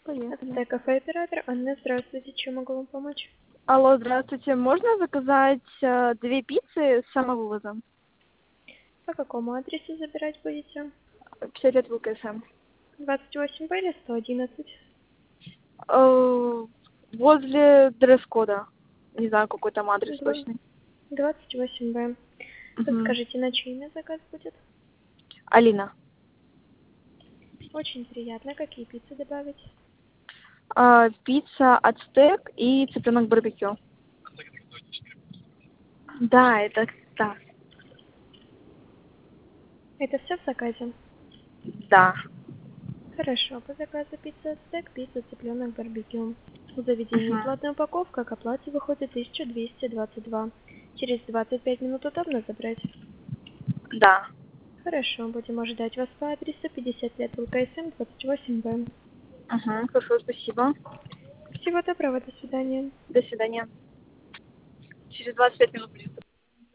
Поехали. Это кафе оператор Анна, здравствуйте, чем могу вам помочь? Алло, здравствуйте. Можно заказать 2 пиццы с самовывозом? По какому адресу забирать будете? 50 лет ВКСМ. 28Б или 111? Возле дресс-кода. Не знаю, какой там адрес Два- точный. 28Б. Мгм. Подскажите, на чей имя заказ будет? Алина. Очень приятно. Какие пиццы добавить? Пицца ацтек и цыпленок барбекю. Да, это да. Это все в заказе? Да. Хорошо, по заказу пицца ацтек, пицца цыпленок барбекю. В заведении Мгм. платная упаковка, к оплате выходит 1222. Через 25 минут удобно забрать? Да. Хорошо, будем ожидать вас по адресу 50 лет ЛКСМ 28Б. Угу. Хорошо, спасибо. Всего доброго, до свидания. До свидания. Через 25 минут.